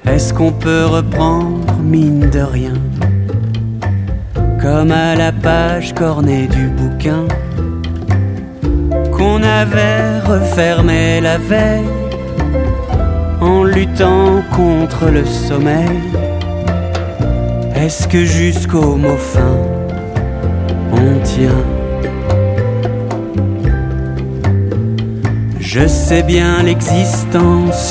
Est-ce qu'on peut reprendre, mine de rien, comme à la page cornée du bouquin qu'on avait refermé la veille en luttant contre le sommeil? Est-ce que jusqu'au mot fin on tient? Je sais bien l'existence